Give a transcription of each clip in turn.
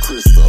Crystal.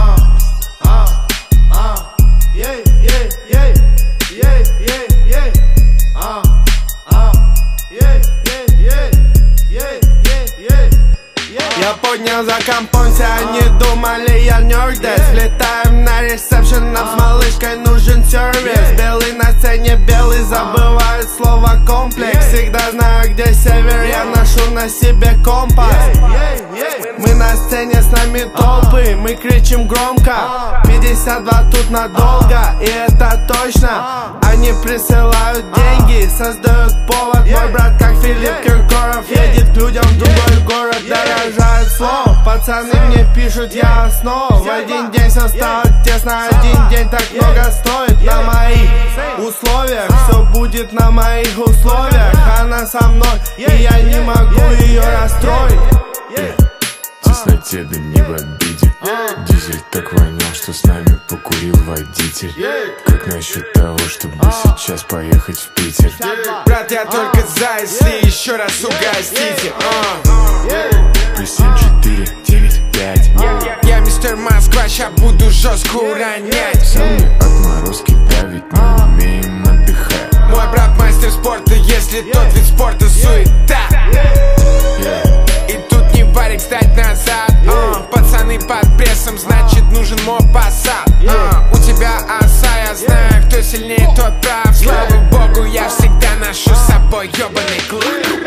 Я поднял за компонси, они думали я нёрдес. Влетаем на ресепшн, нам с малышкой нужен сервис. Белый на сцене, белый забывает слово комплекс. Всегда знаю, где север, я ношу на себе компас. Мы на сцене, с нами толпы, мы кричим громко. 52 тут надолго, и это точно. Они присылают деньги, создают повод. Мой брат, как Филипп Киркоров, едет к людям в другой город. Дорожает слов, пацаны мне пишут, я основ. В один день все стало тесно, один день так много стоит. На моих условиях, все будет на моих условиях. Она со мной, и я не могу ее расстроить. В тесноте, да не в обиде. Дизель так вонял, что с нами покурил водитель. Как насчет того, чтобы сейчас поехать в Питер? Брат, я только за, если еще раз угостите. Плюс 7, 4, 9, 5. Я мистер Москва, ща буду жестко уронять. Самые отморозки, да ведь мы умеем отдыхать. Мой брат мастер спорта, если тот вид спорта суета. И тут не варик, стать назад. Пацаны под прессом, значит нужен мопассат. У тебя оса, я знаю, кто сильнее, тот прав. Слава богу, я всегда ношу с собой ёбаный клуб.